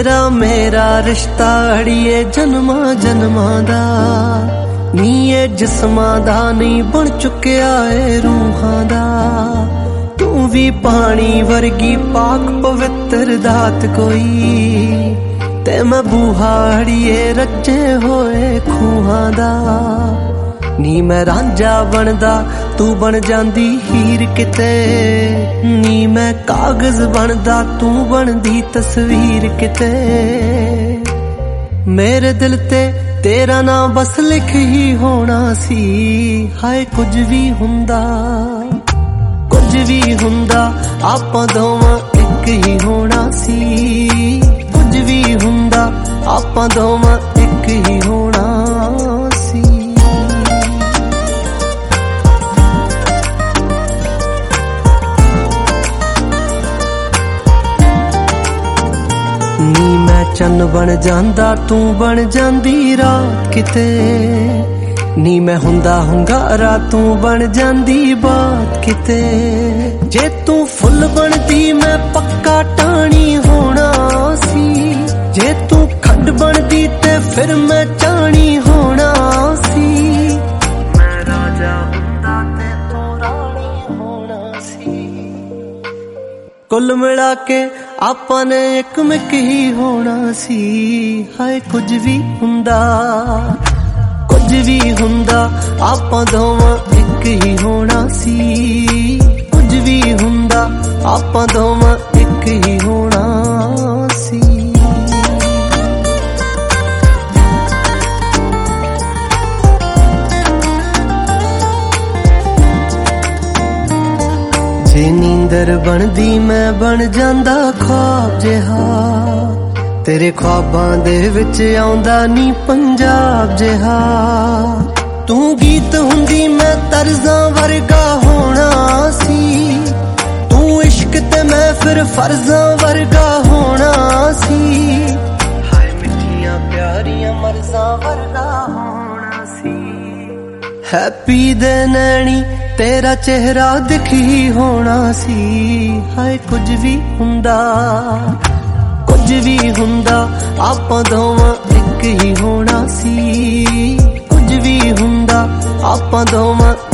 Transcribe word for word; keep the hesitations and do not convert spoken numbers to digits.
तेरा मेरा रिश्ता अड़िए जन्मा जन्मा दा नी ये जिस्मां दा नहीं बन चुकिया है रूहां दा। तू भी पानी वर्गी पाक पवित्र दात कोई ते मैं बूहा अड़िए रचे होए खूहां दा। नी मैं रांझा बनदा तू बन जांदी हीर किते, नी मैं कागज बनदा तू बनदी तस्वीर किते। मेरे दिल ते तेरा नाम बस लिख ही होना सी, हाय कुछ भी हुंदा कुछ भी हुंदा आपां दोवां एक ही होना सी। कुछ भी हुंदा आपां दोवां एक ही होना सी। नी मैं चन्न बन जांदा तू बन जांदी रात किते, नी मैं हुंदा हुंगारा तू बन जांदी बात किते। जे तू फुल बनदी मैं पक्का टाणी होना सी, जे तू खंड बनदी ते फिर मैं चाणी होना सी। मैं राजा हुंदा ते तू राणी होना सी। कुल मिला के आपां ने एक मिक ही होना सी, हाय कुछ भी हुंदा कुछ भी हुंदा आपां दोवां एक ही होना सी। कुछ भी हुंदा आपां दोवां एक ही होना सी। जे नींदर बनदी मैं बन जांदा ख्वाब जिहा, तेरे ख्वाबां दे विच आउंदा नी पंजाब जिहा। तू गीत हुंदी मैं तर्जां वर्गा होना सी, तू इश्क ते मैं फिर फर्जां वर्गा होना सी। हाय मिठियां प्यारियां मर्जां वर्गा होना सी। हैप्पी दे नैनी तेरा चेहरा दिख ही होना सी, हाय कुछ भी हुंदा कुछ भी हुंदा आपां दोवां एक ही होना सी। कुछ भी हुंदा आपां दोवां